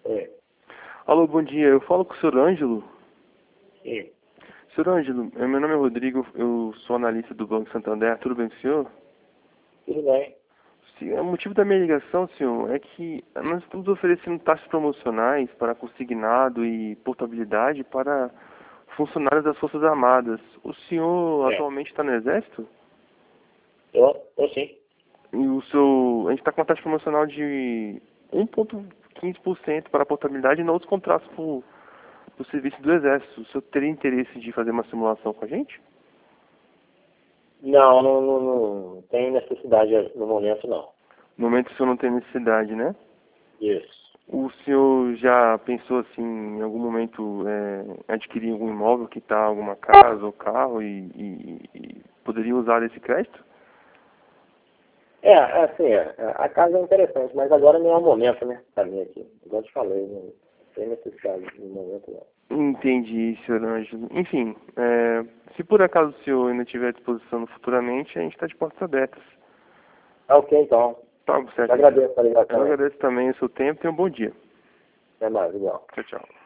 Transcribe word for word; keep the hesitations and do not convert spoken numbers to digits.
É. Alô, bom dia. Eu falo com o senhor Ângelo. Sim. senhor Ângelo, eh, meu nome é Rodrigo, eu sou analista do Banco Santander. Tudo bem com o senhor? Tudo bem. Sim, o motivo da minha ligação, senhor, é que nós estamos oferecendo taxas promocionais para consignado e portabilidade para funcionários das Forças Armadas. O senhor É. atualmente está no Exército? Tô, tô sim. E o seu, a gente está com uma taxa promocional de um vírgula quinze por cento para a portabilidade e outros contratos por, por serviço do Exército. O senhor teria interesse de fazer uma simulação com a gente? Não, não, não, não tem necessidade no momento, não. No momento o senhor não tem necessidade, né? Isso. O senhor já pensou assim, em algum momento, é, adquirir algum imóvel, quitar alguma casa ou carro e, e- e poderia usar esse crédito? É, é, assim, é, a casa é interessante, mas agora não é o momento, né, pra mim aqui. Igual eu te falei, não tem necessidade no momento, não. Entendi, senhor Ângelo. Enfim, é, se por acaso o senhor ainda tiver disposição futuramente, a gente está de portas abertas. Tá ok, então. Tá Te certo, então. agradeço a ligação Eu aí. agradeço também o seu tempo e um bom dia. Até mais, igual. Tchau, tchau.